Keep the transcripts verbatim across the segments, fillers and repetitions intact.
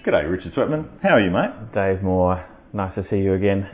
G'day, Richard Sweatman. How are you, mate? Dave Moore, nice to see you again.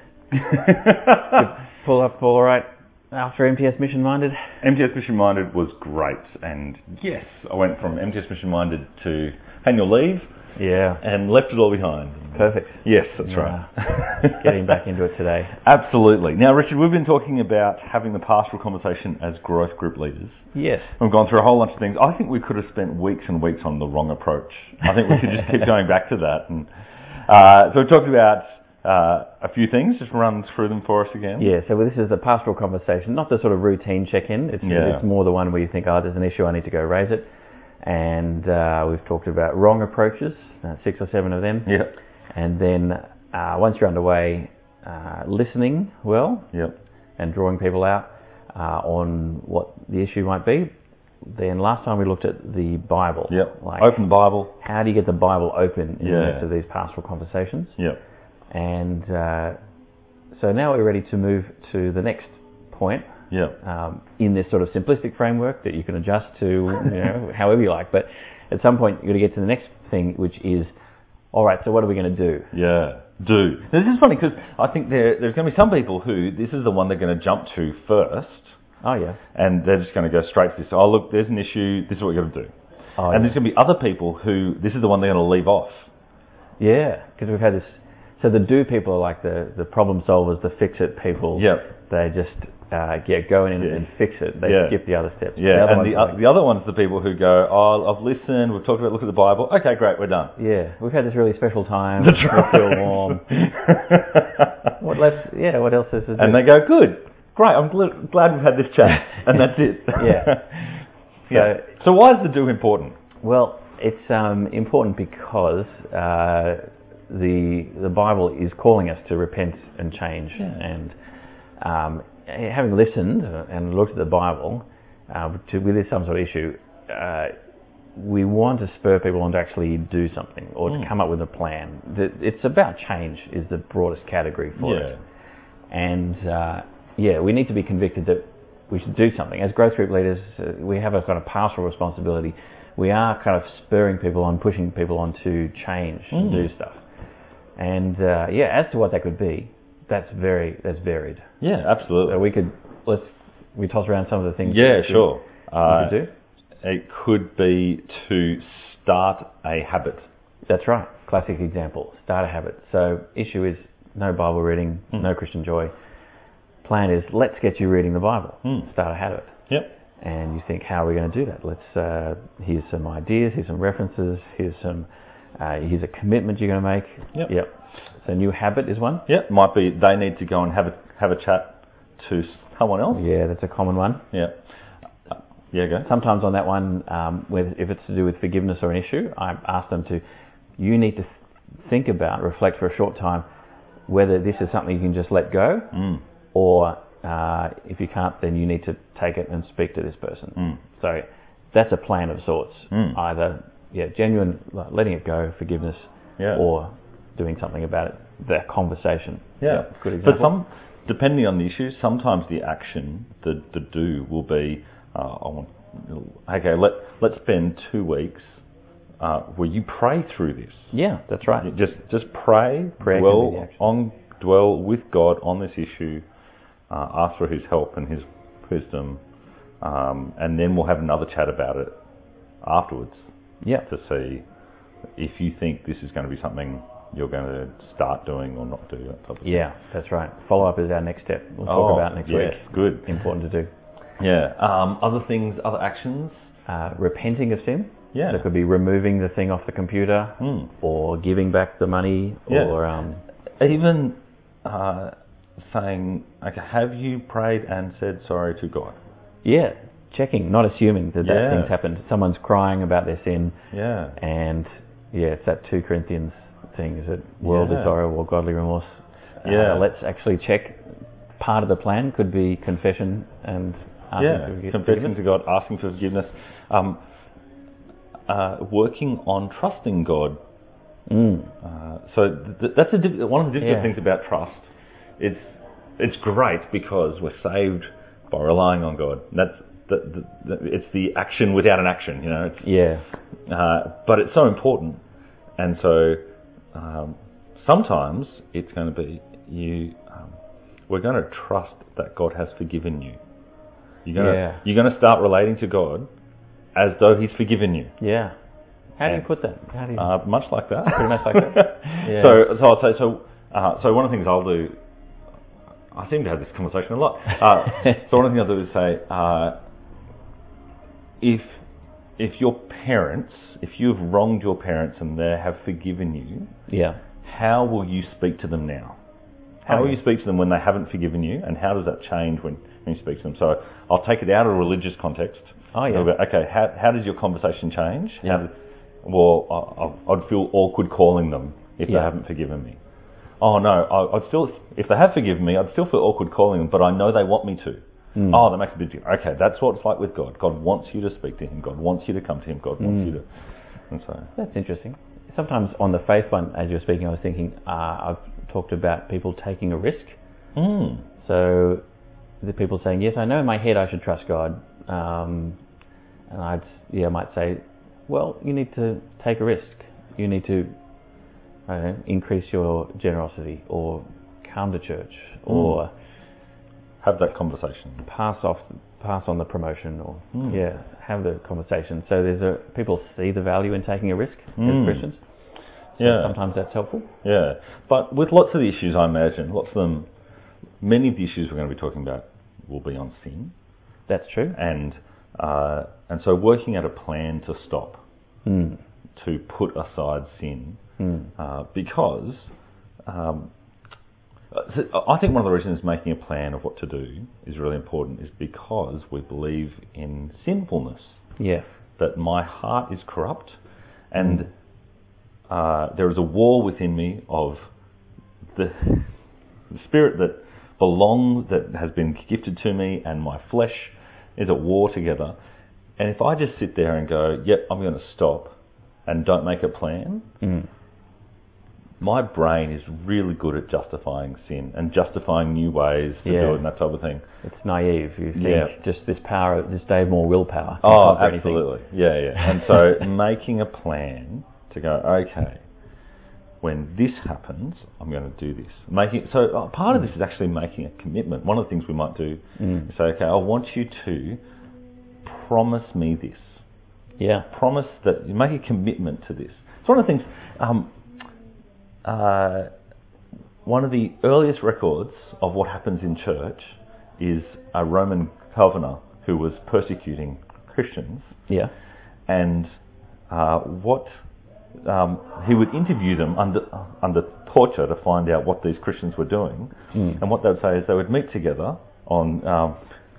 Pull up all right after M T S Mission Minded? M T S Mission Minded was great, and yes, I went from M T S Mission Minded to annual leave. Yeah. And left it all behind. Perfect. Yes, that's yeah. right. Getting back into it today. Absolutely. Now, Richard, we've been talking about having the pastoral conversation as growth group leaders. Yes. We've gone through a whole bunch of things. I think we could have spent weeks and weeks on the wrong approach. I think we could just keep going back to that. And uh, so we talked about uh, a few things. Just run through them for us again. Yeah, so this is the pastoral conversation, not the sort of routine check-in. It's, yeah. it's more the one where you think, oh, there's an issue, I need to go raise it. And uh, we've talked about wrong approaches, uh, six or seven of them. Yeah. And then uh, once you're underway, uh, listening well yep. and drawing people out uh, on what the issue might be. Then last time we looked at the Bible. Yep. Like open the Bible. How do you get the Bible open in yeah. the midst of these pastoral conversations? Yep. And uh, so now we're ready to move to the next point. Yeah. Um, in this sort of simplistic framework that you can adjust to, you know, however you like. But at some point, you've got to get to the next thing, which is, all right, so what are we going to do? Yeah, do. Now, this is funny because I think there, there's going to be some people who, this is the one they're going to jump to first. Oh, yeah. And they're just going to go straight to this. Oh, look, there's an issue. This is what we've got to do. Oh, and yeah. there's going to be other people who, this is the one they're going to leave off. Yeah, because we've had this. So the do people are like the, the problem solvers, the fix it people. Yep. They just uh, get going in yeah. and fix it. They yeah. skip the other steps. Yeah, the and the, uh, the other one's the people who go, oh, I've listened, we've talked about, look at the Bible. Okay, great, we're done. Yeah, we've had this really special time. That's we right. feel warm. what less, yeah, what else is there? And they go, good, great, I'm gl- glad we've had this chat. And that's it. yeah. yeah. So, so why is the do important? Well, it's um, important because uh, the the Bible is calling us to repent and change. Yeah. And um, having listened and looked at the Bible uh, to, with this some sort of issue, uh, we want to spur people on to actually do something or mm. to come up with a plan. It's about change is the broadest category for yeah. it. And uh, yeah, we need to be convicted that we should do something. As growth group leaders, uh, we have a kind of pastoral responsibility. We are kind of spurring people on, pushing people on to change mm. and do stuff. And uh, yeah, as to what that could be, that's very that's varied. Yeah, absolutely. So we could let's we toss around some of the things. Yeah, that sure. We uh, could do. It could be to start a habit. That's right. Classic example. Start a habit. So issue is no Bible reading, mm. no Christian joy. Plan is let's get you reading the Bible. Mm. Start a habit. Yep. And you think, how are we going to do that? Let's uh, here's some ideas, here's some references, here's some uh, here's a commitment you're going to make. Yep. Yep. So new habit is one. Yep. Might be they need to go and have a have a chat to someone else. Yeah, that's a common one. Yeah. Uh, yeah, go. Sometimes on that one, um, with, if it's to do with forgiveness or an issue, I ask them to, you need to th- think about, reflect for a short time, whether this is something you can just let go, mm. or uh, if you can't, then you need to take it and speak to this person. Mm. So that's a plan of sorts. Mm. Either yeah, genuine letting it go, forgiveness, yeah. or doing something about it. That conversation. Yeah, yeah good example. But some, depending on the issue, sometimes the action, the the do, will be, uh, I want, okay, let let's spend two weeks uh, where you pray through this. Yeah, that's right. Just just pray, Prayer dwell on, dwell with God on this issue, uh, ask for His help and His wisdom, um, and then we'll have another chat about it afterwards. Yeah. To see if you think this is going to be something you're going to start doing or not do. That type of yeah, that's right. Follow up is our next step. We'll talk oh, about next yes, week. Good. Important to do. Yeah. Um, other things, other actions. Uh, repenting of sin. Yeah. That could be removing the thing off the computer, mm. or giving back the money, yeah. or um, even uh, saying, okay, have you prayed and said sorry to God? Yeah. Checking, not assuming that yeah. that thing's happened. Someone's crying about their sin. Yeah. And yeah, it's that two Corinthians thing, is it worldly yeah. sorrow or godly remorse? Yeah. Uh, let's actually check. Part of the plan could be confession and asking yeah, for forgiveness. confessing to God, asking for forgiveness, um, uh, working on trusting God. Mm. Uh, so th- that's a diff- one of the difficult yeah. things about trust. It's it's great because we're saved by relying on God. That's the, the, the, it's the action without an action, you know. It's, yeah. Uh, but it's so important, and so um, sometimes it's going to be you. Um, we're going to trust that God has forgiven you. You're going to Yeah. you're going to start relating to God as though He's forgiven you. Yeah. How do And, you put that? How do you? Uh, much like that. Pretty much like that. Yeah. So, so I'll say so. Uh, so one of the things I'll do. I seem to have this conversation a lot. Uh, so one of the things I'll do is say, uh, if if your parents, if you've wronged your parents and they have forgiven you, yeah. how will you speak to them now? How Oh, will yeah. you speak to them when they haven't forgiven you, and how does that change when, when you speak to them? So I'll take it out of a religious context. Oh, yeah. I'll go, okay, how how does your conversation change? Yeah. How do, well, I, I'd feel awkward calling them if Yeah. they haven't forgiven me. Oh no, I, I'd still, if they have forgiven me, I'd still feel awkward calling them, but I know they want me to. Mm. Oh, that makes a big deal. Okay, that's what it's like with God. God wants you to speak to Him. God wants you to come to Him. God wants Mm. you to, and so. That's interesting. Sometimes on the faith one, as you were speaking, I was thinking, uh, I've talked about people taking a risk. Mm. So the people saying, yes, I know in my head I should trust God. Um, and I'd, yeah, I might say, well, you need to take a risk. You need to, I don't know, increase your generosity or come to church or Have that conversation. pass off, pass on the promotion or, Mm. yeah, have the conversation. So there's a, people see the value in taking a risk Mm. as Christians. So Yeah. sometimes that's helpful. Yeah, but with lots of the issues, I imagine, lots of them, many of the issues we're going to be talking about will be on sin, That's true. and uh, and so working out a plan to stop, Mm. to put aside sin, Mm. uh, because um, so I think one of the reasons making a plan of what to do is really important is because we believe in sinfulness, Yeah. that my heart is corrupt, and uh, there is a war within me of the, the spirit that belongs, that has been gifted to me, and my flesh is at war together. And if I just sit there and go, yep, I'm going to stop, and don't make a plan, Mm. my brain is really good at justifying sin and justifying new ways to Yeah. do it and that type of thing. It's naive. You think Yeah. just this power, just they have more willpower. You Oh, conquer anything. absolutely. Yeah, yeah. And so making a plan to go, okay, when this happens, I'm going to do this. Making so uh, part of this is actually making a commitment. One of the things we might do Mm. is say, okay, I want you to promise me this. Yeah. Promise that you make a commitment to this. It's one of the things. Um, uh, one of the earliest records of what happens in church is a Roman governor who was persecuting Christians, Yeah. and uh, what um, he would interview them under under torture to find out what these Christians were doing, Mm. and what they would say is they would meet together on um,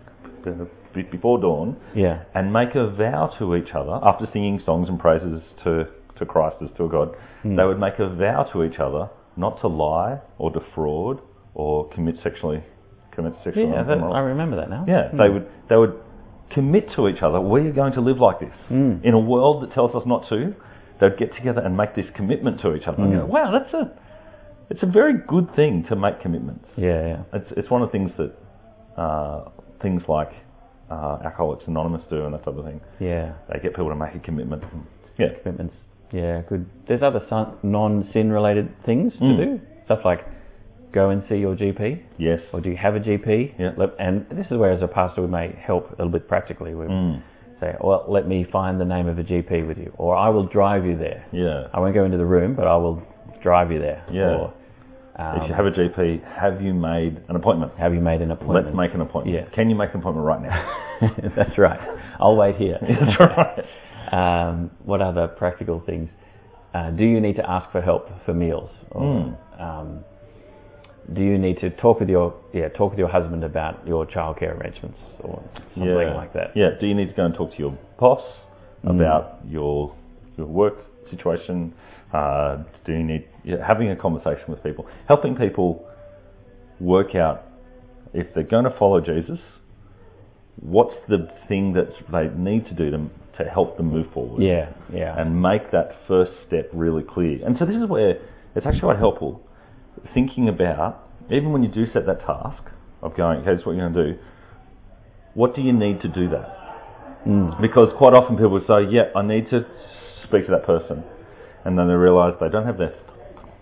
b- before dawn Yeah. and make a vow to each other after singing songs and praises to, to Christ as to a God. Mm. They would make a vow to each other not to lie or defraud or commit sexually commit sexual Yeah. That, immoral- I remember that now. yeah, Mm. they would they would commit to each other. We are going to live like this Mm. in a world that tells us not to. They'd get together and make this commitment to each other. And Mm. go, wow, that's a it's a very good thing to make commitments. Yeah. Yeah. It's it's one of the things that uh, things like uh, Alcoholics Anonymous do and that type of thing. Yeah. They get people to make a commitment. Yeah. Commitments. Yeah. Good. There's other son- non-sin related things to Mm. do. Stuff like go and see your G P. Yes. Or do you have a G P? Yeah. Let- And this is where, as a pastor, we may help a little bit practically. We Mm. say, well, let me find the name of a G P with you, or I will drive you there. Yeah. I won't go into the room, but I will drive you there. Yeah. Or, um, If you have a G P, have you made an appointment? have you made an appointment? Let's make an appointment. Yeah. Can you make an appointment right now? That's right. I'll wait here. That's right. Um, what other practical things? Uh, do you need to ask for help for meals? Or, Mm. um, do you need to talk with your yeah talk with your husband about your childcare arrangements or something Yeah. like that? Yeah. Do you need to go and talk to your boss Mm. about your your work situation? Uh, do you need yeah, having a conversation with people, helping people work out if they're going to follow Jesus, what's the thing that they need to do to to help them move forward? Yeah, yeah. And make that first step really clear. And so this is where it's actually quite helpful thinking about, even when you do set that task of going, okay, this is what you're going to do, what do you need to do that? Mm. Because quite often people say, yeah, I need to speak to that person. And then they realise they don't have their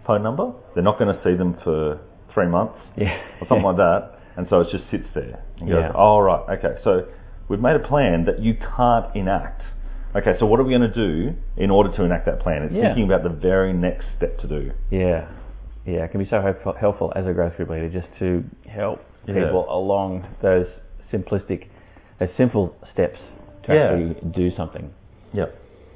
phone number. They're not going to see them for three months Yeah. or something like that. And so it just sits there and goes, Yeah. oh, right, okay, so we've made a plan that you can't enact. Okay, so what are we going to do in order to enact that plan? It's Yeah. thinking about the very next step to do. Yeah. Yeah, it can be so helpful, helpful as a growth group leader just to help Yeah. people along those simplistic, those simple steps to Yeah. actually do something. Yep.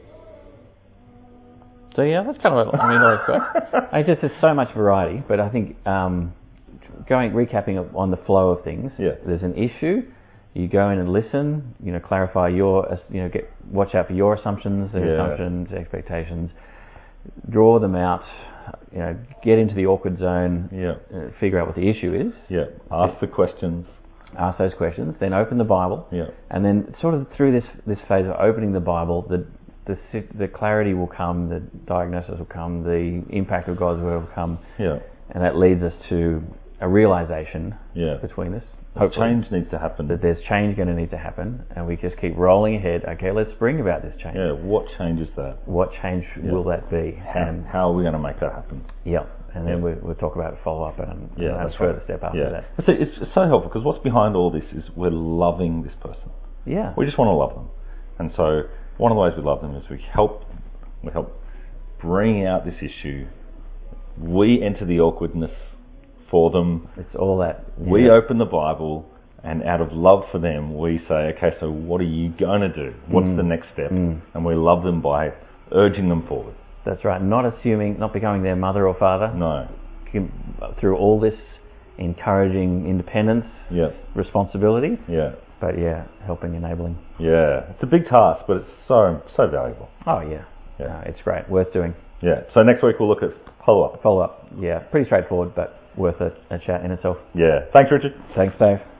So yeah, that's kind of, I mean, like, I just, there's so much variety, but I think um, going, recapping on the flow of things, Yeah. there's an issue, you go in and listen, you know, clarify your, you know, get, watch out for your assumptions, their Yeah. assumptions, expectations, draw them out, you know, get into the awkward zone, Yeah. uh, figure out what the issue is, Yeah. Ask the questions. ask those questions, then open the Bible, Yeah. and then sort of through this this phase of opening the Bible, the the the clarity will come, the diagnosis will come, the impact of God's word will come, Yeah. and that leads us to a realization Yeah. between us. Hopefully. Change needs to happen. That there's change going to need to happen, and we just keep rolling ahead. Okay, let's bring about this change. Yeah. What changes that? What change Yeah. will that be? How, And how are we going to make that happen? yeah, and then Yeah. we, we'll talk about follow up and, Yeah, and a that's further right. step after Yeah. that. See, it's, it's so helpful because what's behind all this is we're loving this person. Yeah, We just want to love them, and so one of the ways we love them is we help, we help bring out this issue. We enter the awkwardness for them. it's all that. We yeah. open the Bible, and out of love for them, we say, okay, so what are you going to do? What's Mm. the next step? Mm. And we love them by urging them forward. That's right. Not assuming, not becoming their mother or father. No. Through all this, encouraging independence, Yeah. responsibility, Yeah. but yeah, helping, enabling. Yeah. It's a big task, but it's so so valuable. Oh yeah, Yeah. No, it's great, worth doing. Yeah. So next week we'll look at follow up. Follow up, yeah, pretty straightforward, but worth a, a chat in itself. Yeah. Thanks, Richard. Thanks, Dave.